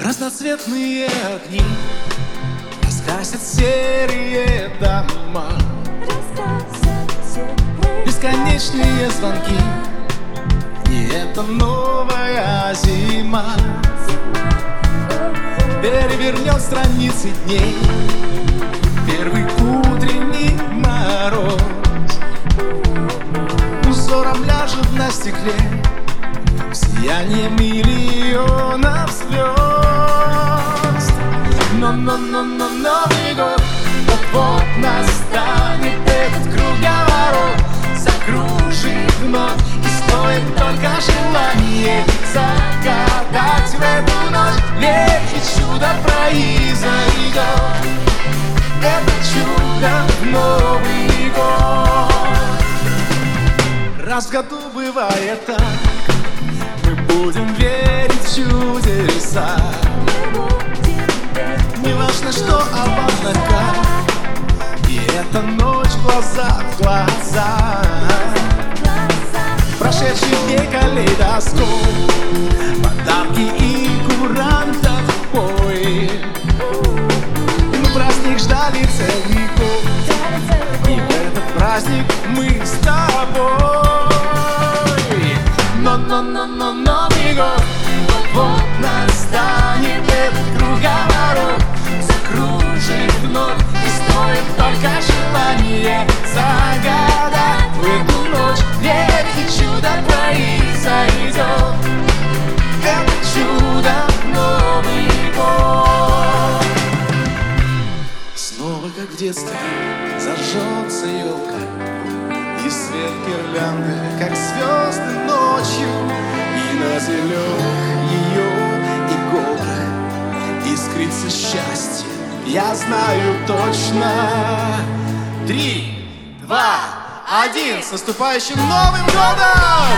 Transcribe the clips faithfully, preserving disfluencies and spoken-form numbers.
Разноцветные огни раскрасят серые дома, бесконечные звонки, и это новая зима перевернет страницы дней. Первый утренний мороз узором ляжет на стекле, сияние миллионов звезд. Но-но-но-но Новый год вот-вот настанет, этот круговорот закружит вновь, и стоит только желание загадать в эту ночь, верь, и чудо произойдет. Это чудо в Новый год. Раз в году бывает так, мы будем верить в чудеса. Не важно что, а важно как. И эта ночь глаза в глаза. Прошедший дней калейдоскоп, подарки и курантов бой. Мы праздник ждали целый год, и в этот праздник мы с тобой. Но-но-но-но Новый год вот-вот настанет, этот круговорот закружит вновь, и стоит только желание загадать в эту ночь, верь, и чудо произойдет. Это чудо Новый год. Снова как в детстве зажжется елка, и свет гирлянды, как звезды ночью, и на зеленых ее иголках искрится счастье, я знаю точно. Три, два, один, с наступающим Новым годом!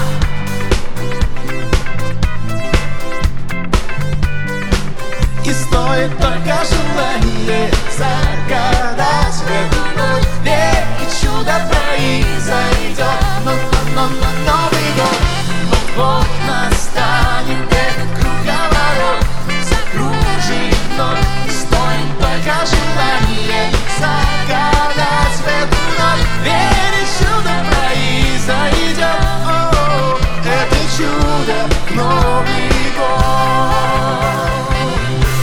И стоит только желание загадать в эту ночь, верь, и чудо произойдет. Но-но-но-но Новый год вот-вот настанет, этот круговорот закружит вновь, и стоит только желание загадать в эту ночь, верь, и чудо произойдет. О-о-о, это чудо Новый год.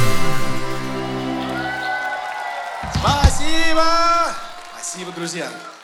Спасибо! Спасибо, друзья!